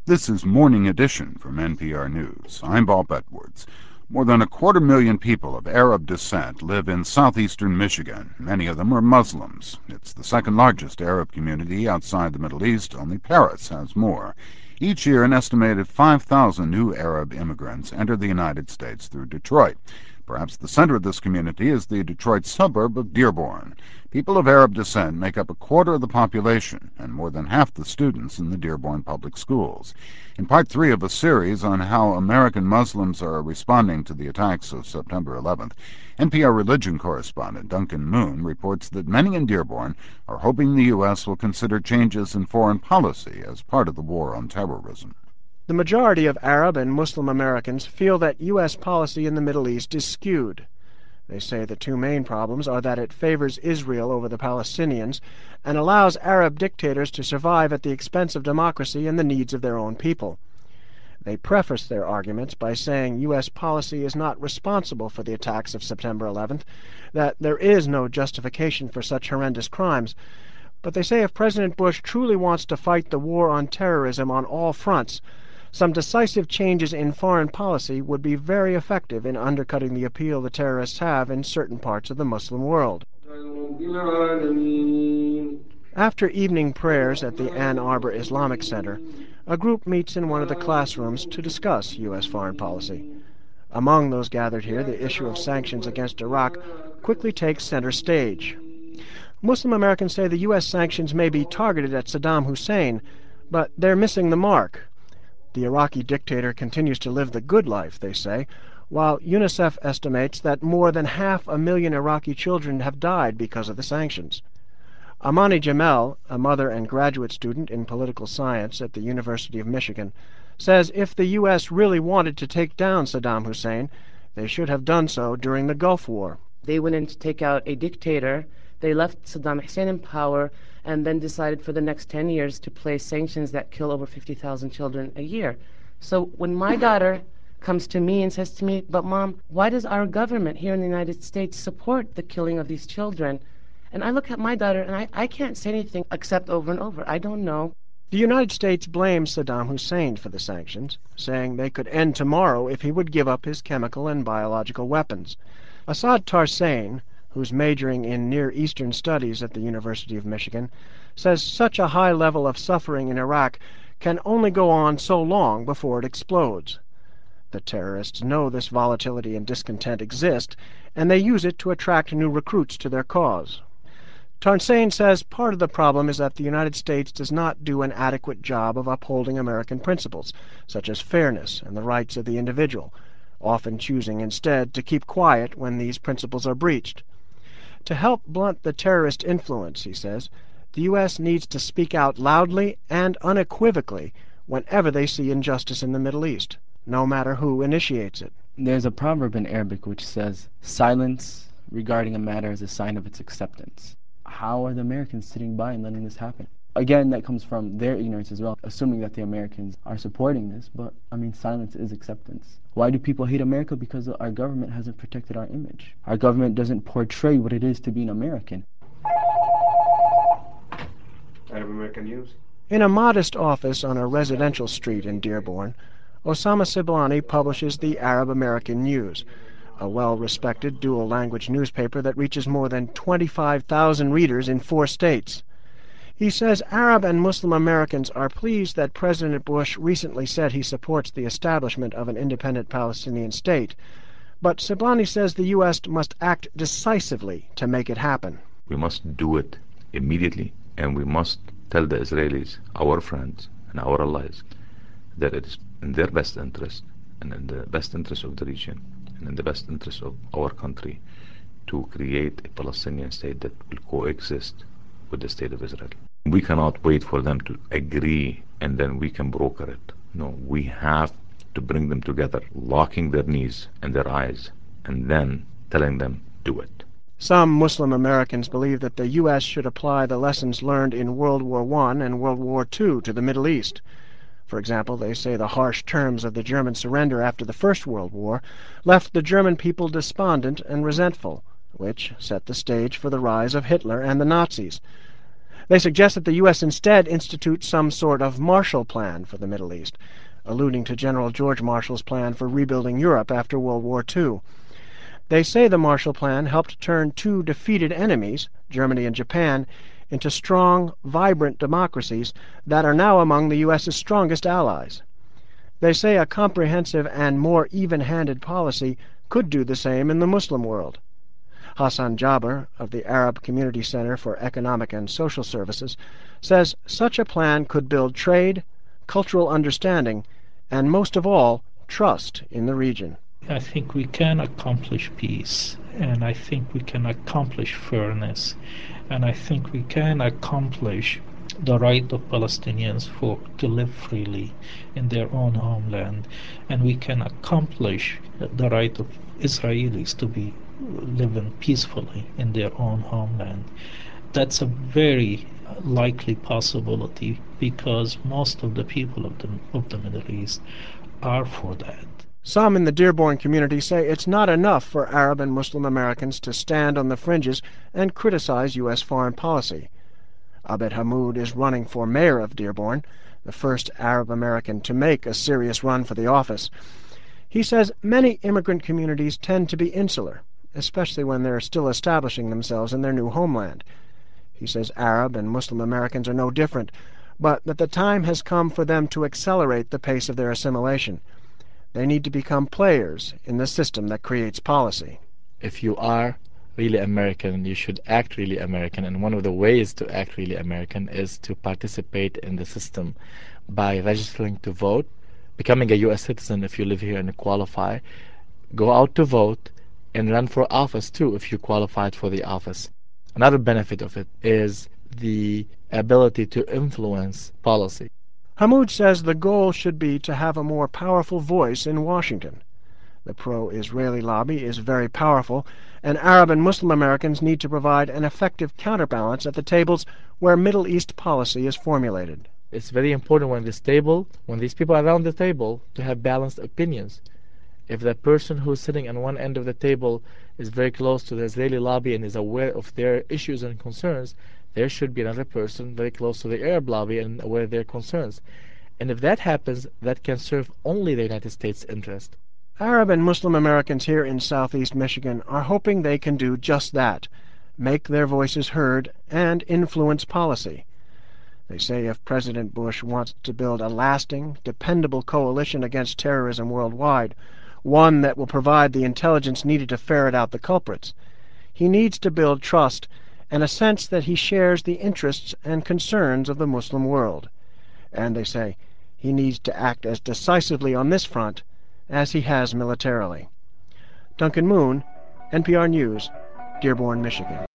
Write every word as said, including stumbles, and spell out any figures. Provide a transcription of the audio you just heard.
This is Morning Edition from N P R News. I'm Bob Edwards. More than a quarter million people of Arab descent live in southeastern Michigan. Many of them are Muslims. It's the second largest Arab community outside the Middle East. Only Paris has more. Each year, an estimated five thousand new Arab immigrants enter the United States through Detroit. Perhaps the center of this community is the Detroit suburb of Dearborn. People of Arab descent make up a quarter of the population and more than half the students in the Dearborn public schools. In part three of a series on how American Muslims are responding to the attacks of September eleventh, N P R religion correspondent Duncan Moon reports that many in Dearborn are hoping the U S will consider changes in foreign policy as part of the war on terrorism. The majority of Arab and Muslim Americans feel that U S policy in the Middle East is skewed. They say the two main problems are that it favors Israel over the Palestinians and allows Arab dictators to survive at the expense of democracy and the needs of their own people. They preface their arguments by saying U S policy is not responsible for the attacks of September eleventh, that there is no justification for such horrendous crimes. But they say if President Bush truly wants to fight the war on terrorism on all fronts, some decisive changes in foreign policy would be very effective in undercutting the appeal the terrorists have in certain parts of the Muslim world. After evening prayers at the Ann Arbor Islamic Center, a group meets in one of the classrooms to discuss U S foreign policy. Among those gathered here, the issue of sanctions against Iraq quickly takes center stage. Muslim Americans say the U S sanctions may be targeted at Saddam Hussein, but they're missing the mark. The Iraqi dictator continues to live the good life, they say, while UNICEF estimates that more than half a million Iraqi children have died because of the sanctions. Amani Jamel, a mother and graduate student in political science at the University of Michigan, says if the U S really wanted to take down Saddam Hussein, they should have done so during the Gulf War. They went in to take out a dictator. They left Saddam Hussein in power and then decided for the next ten years to place sanctions that kill over fifty thousand children a year. So when my daughter comes to me and says to me, "But Mom, why does our government here in the United States support the killing of these children?" And I look at my daughter and I, I can't say anything except over and over, I don't know. The United States blames Saddam Hussein for the sanctions, saying they could end tomorrow if he would give up his chemical and biological weapons. Assad Tarsain, who's majoring in Near Eastern Studies at the University of Michigan, says such a high level of suffering in Iraq can only go on so long before it explodes. The terrorists know this volatility and discontent exist, and they use it to attract new recruits to their cause. Tarsain says part of the problem is that the United States does not do an adequate job of upholding American principles, such as fairness and the rights of the individual, often choosing instead to keep quiet when these principles are breached. To help blunt the terrorist influence, he says, the U S needs to speak out loudly and unequivocally whenever they see injustice in the Middle East, no matter who initiates it. There's a proverb in Arabic which says, silence regarding a matter is a sign of its acceptance. How are the Americans sitting by and letting this happen? Again, that comes from their ignorance as well, assuming that the Americans are supporting this, but, I mean, silence is acceptance. Why do people hate America? Because our government hasn't protected our image. Our government doesn't portray what it is to be an American. Arab American News. In a modest office on a residential street in Dearborn, Osama Siblani publishes the Arab American News, a well-respected dual-language newspaper that reaches more than twenty-five thousand readers in four states. He says Arab and Muslim Americans are pleased that President Bush recently said he supports the establishment of an independent Palestinian state, but Siblani says the U S must act decisively to make it happen. We must do it immediately, and we must tell the Israelis, our friends and our allies, that it is in their best interest and in the best interest of the region and in the best interest of our country to create a Palestinian state that will coexist with the state of Israel. We cannot wait for them to agree and then we can broker it. No, we have to bring them together, locking their knees and their eyes, and then telling them, do it. Some Muslim Americans believe that the U S should apply the lessons learned in World War One and World War Two to the Middle East. For example, they say the harsh terms of the German surrender after the First World War left the German people despondent and resentful, which set the stage for the rise of Hitler and the Nazis. They suggest that the U S instead institute some sort of Marshall Plan for the Middle East, alluding to General George Marshall's plan for rebuilding Europe after World War Two. They say the Marshall Plan helped turn two defeated enemies, Germany and Japan, into strong, vibrant democracies that are now among the U S's strongest allies. They say a comprehensive and more even-handed policy could do the same in the Muslim world. Hassan Jaber of the Arab Community Center for Economic and Social Services says such a plan could build trade, cultural understanding, and most of all, trust in the region. I think we can accomplish peace, and I think we can accomplish fairness, and I think we can accomplish the right of Palestinians for to live freely in their own homeland, and we can accomplish the right of Israelis to be living peacefully in their own homeland. That's a very likely possibility because most of the people of the of the Middle East are for that. Some in the Dearborn community say it's not enough for Arab and Muslim Americans to stand on the fringes and criticize U S foreign policy. Abed Hammoud is running for mayor of Dearborn, the first Arab American to make a serious run for the office. He says many immigrant communities tend to be insular, especially when they're still establishing themselves in their new homeland. He says Arab and Muslim Americans are no different, but that the time has come for them to accelerate the pace of their assimilation. They need to become players in the system that creates policy. If you are really American, you should act really American, and one of the ways to act really American is to participate in the system by registering to vote, becoming a U S citizen if you live here and qualify, go out to vote, and run for office too if you qualified for the office. Another benefit of it is the ability to influence policy. Hammoud says the goal should be to have a more powerful voice in Washington. The pro-Israeli lobby is very powerful, and Arab and Muslim Americans need to provide an effective counterbalance at the tables where Middle East policy is formulated. It's very important when this table, when these people are around the table, to have balanced opinions. If the person who's sitting on one end of the table is very close to the Israeli lobby and is aware of their issues and concerns, there should be another person very close to the Arab lobby and aware of their concerns. And if that happens, that can serve only the United States' interest. Arab and Muslim Americans here in southeast Michigan are hoping they can do just that, make their voices heard and influence policy. They say if President Bush wants to build a lasting, dependable coalition against terrorism worldwide, one that will provide the intelligence needed to ferret out the culprits, he needs to build trust and a sense that he shares the interests and concerns of the Muslim world. And they say he needs to act as decisively on this front as he has militarily. Duncan Moon, N P R News, Dearborn, Michigan.